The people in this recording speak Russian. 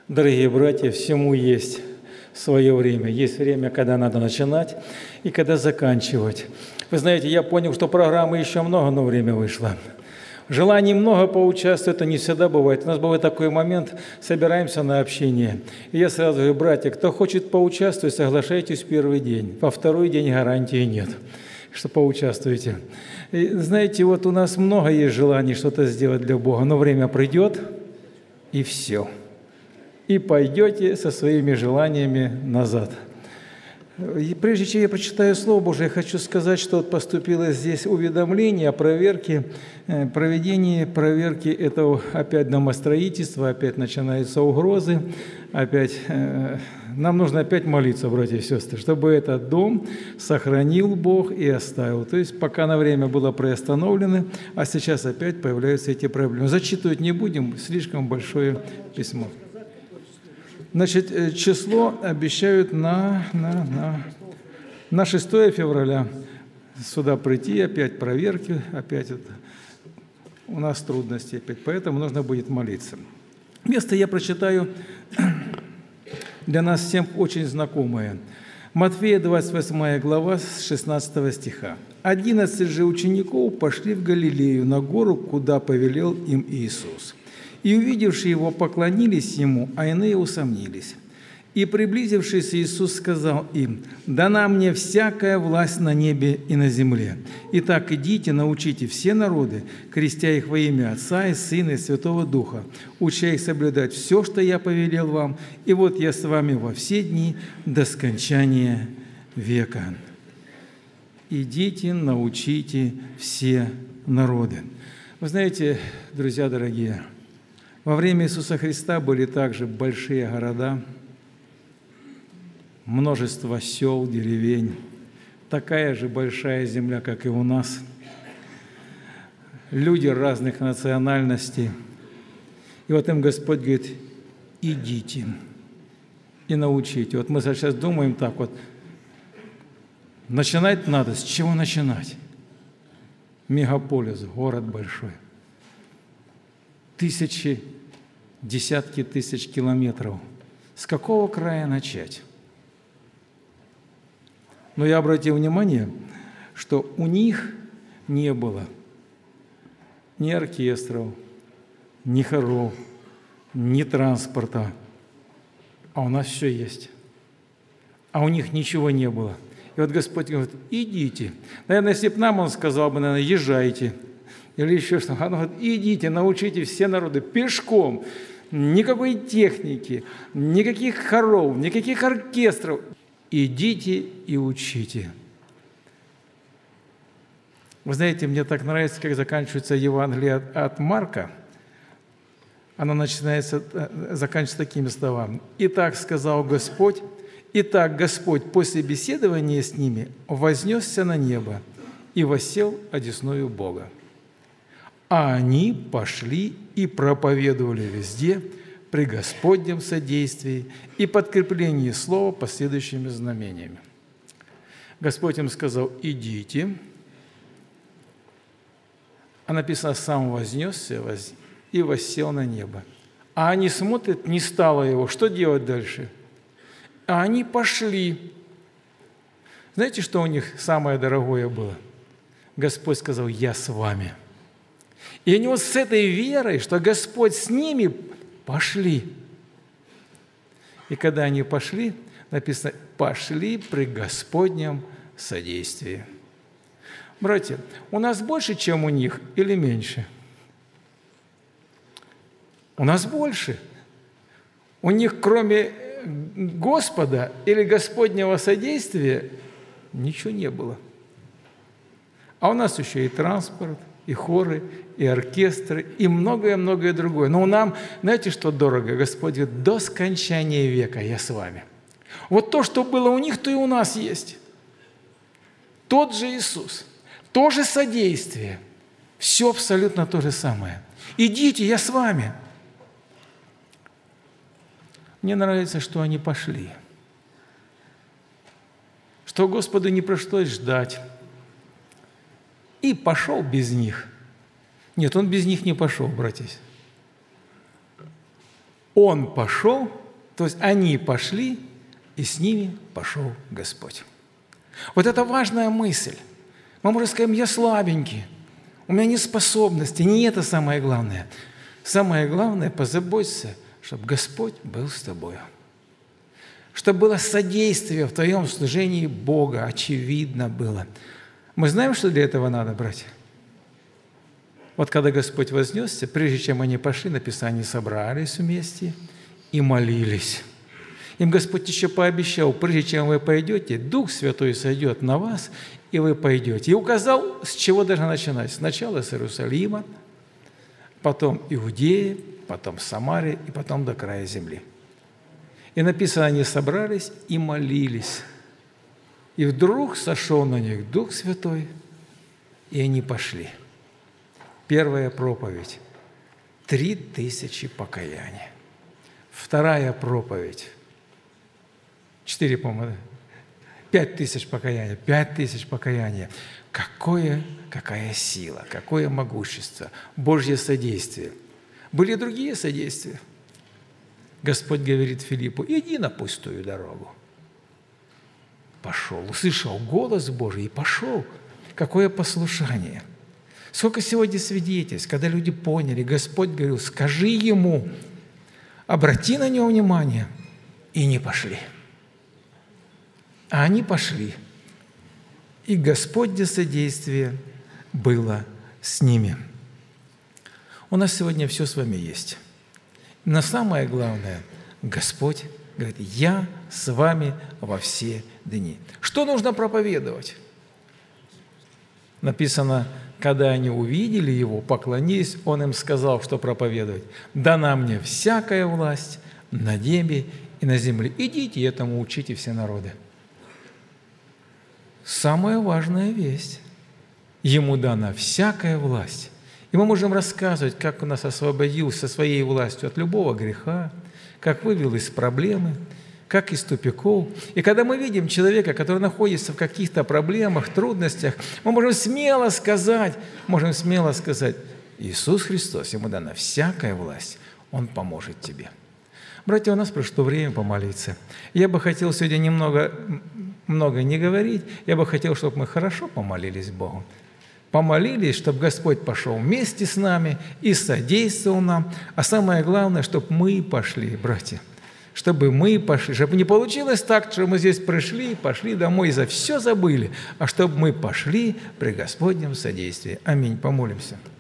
Дорогие братья, всему есть свое время. Есть время, когда надо начинать и когда заканчивать. Вы знаете, я понял, что программы еще много, но время вышло. Желаний много поучаствовать, это не всегда бывает. У нас бывает такой момент, собираемся на общение. И я сразу говорю: братья, кто хочет поучаствовать, соглашайтесь в первый день. Во второй день гарантии нет, что поучаствуете. И, знаете, вот у нас много есть желаний что-то сделать для Бога, но время придет, и все. И пойдете со своими желаниями назад. И прежде чем я прочитаю Слово Божие, я хочу сказать, что вот поступило здесь уведомление о проверке, проведении проверки этого опять домостроительства, опять начинаются угрозы, опять нам нужно опять молиться, братья и сестры, чтобы этот дом сохранил Бог и оставил. То есть пока на время было приостановлено, а сейчас опять появляются эти проблемы. Зачитывать не будем, слишком большое письмо. Значит, число обещают на 6 февраля сюда прийти, опять проверки, опять это. У нас трудности опять, поэтому нужно будет молиться. Место я прочитаю для нас всем очень знакомое. Матфея, 28 глава, с 16 стиха. 11 же учеников пошли в Галилею на гору, куда повелел им Иисус. И, увидевшие его, поклонились ему, а иные усомнились. И, приблизившись, Иисус сказал им: «Дана мне всякая власть на небе и на земле. Итак, идите, научите все народы, крестя их во имя Отца и Сына и Святого Духа, уча их соблюдать все, что я повелел вам, и вот я с вами во все дни до скончания века. Идите, научите все народы». Вы знаете, друзья дорогие, во время Иисуса Христа были также большие города, множество сел, деревень, такая же большая земля, как и у нас, люди разных национальностей. И вот им Господь говорит: идите и научите. Вот мы сейчас думаем так вот, начинать надо. С чего начинать? Мегаполис, город большой. Десятки тысяч километров. С какого края начать? Но я обратил внимание, что у них не было ни оркестров, ни хоров, ни транспорта, а у нас все есть. А у них ничего не было. И вот Господь говорит: идите. Наверное, если бы нам Он сказал бы, наверное, езжайте. Или еще что. Он говорит: идите, научите все народы пешком. Никакой техники, никаких хоров, никаких оркестров. Идите и учите. Вы знаете, мне так нравится, как заканчивается Евангелие от Марка. Оно заканчивается такими словами: «Итак, сказал Господь, Господь после беседования с ними вознесся на небо и воссел одесную Бога. А они пошли и проповедовали везде при Господнем содействии и подкреплении слова последующими знамениями». Господь им сказал: идите. А написано: сам вознесся и воссел на небо. А они смотрят, не стало его. Что делать дальше? А они пошли. Знаете, что у них самое дорогое было? Господь сказал: я с вами. И они вот с этой верой, что Господь с ними, пошли. И когда они пошли, написано: пошли при Господнем содействии. Братья, у нас больше, чем у них, или меньше? У нас больше. У них, кроме Господа или Господнего содействия, ничего не было. А у нас еще и транспорт, и хоры, и оркестры, и многое-многое другое. Но нам, знаете, что дорого? Господь говорит: до скончания века я с вами. Вот то, что было у них, то и у нас есть. Тот же Иисус, то же содействие, все абсолютно то же самое. Идите, я с вами. Мне нравится, что они пошли, что Господу не пришлось ждать. И пошел без них. Нет, Он без них не пошел, братья. Он пошел, то есть они пошли, и с ними пошел Господь. Вот это важная мысль. Мы можем сказать, я слабенький, у меня нет способности. Не это самое главное. Самое главное, позаботься, чтобы Господь был с тобой. Чтобы было содействие в твоем служении Бога, очевидно было. Мы знаем, что для этого надо, братья? Вот когда Господь вознесся, прежде чем они пошли, написано, они собрались вместе и молились. Им Господь еще пообещал, прежде чем вы пойдете, Дух Святой сойдет на вас, и вы пойдете. И указал, с чего должны начинать. Сначала с Иерусалима, потом Иудея, потом Самария и потом до края земли. И написано, они собрались и молились. И вдруг сошел на них Дух Святой, и они пошли. Первая проповедь – 3000 покаяний. Вторая проповедь – 4, по-моему, 5000 покаяний, 5000 покаяний. Какая сила, какое могущество, Божье содействие. Были другие содействия. Господь говорит Филиппу, иди на пустую дорогу. Пошел, услышал голос Божий и пошел. Какое послушание. Сколько сегодня свидетельств, когда люди поняли, Господь говорил, скажи ему, обрати на него внимание, и не пошли. А они пошли. И Господне содействие было с ними. У нас сегодня все с вами есть. Но самое главное, Господь говорит, я с вами во все дни. Что нужно проповедовать? Написано, когда они увидели Его, поклонились, Он им сказал, что проповедовать. «Дана мне всякая власть на небе и на земле. Идите, этому учите все народы». Самая важная весть. Ему дана всякая власть. И мы можем рассказывать, как Он нас освободил со своей властью от любого греха, как вывел из проблемы, как из тупиков. И когда мы видим человека, который находится в каких-то проблемах, трудностях, мы можем смело сказать, Иисус Христос, Ему дана всякая власть, Он поможет тебе. Братья, у нас пришло время помолиться. Я бы хотел сегодня много не говорить, я бы хотел, чтобы мы хорошо помолились Богу. Помолились, чтобы Господь пошел вместе с нами и содействовал нам. А самое главное, чтобы мы пошли, братья. Чтобы мы пошли. Чтобы не получилось так, что мы здесь пришли, пошли домой и за все забыли. А чтобы мы пошли при Господнем содействии. Аминь. Помолимся.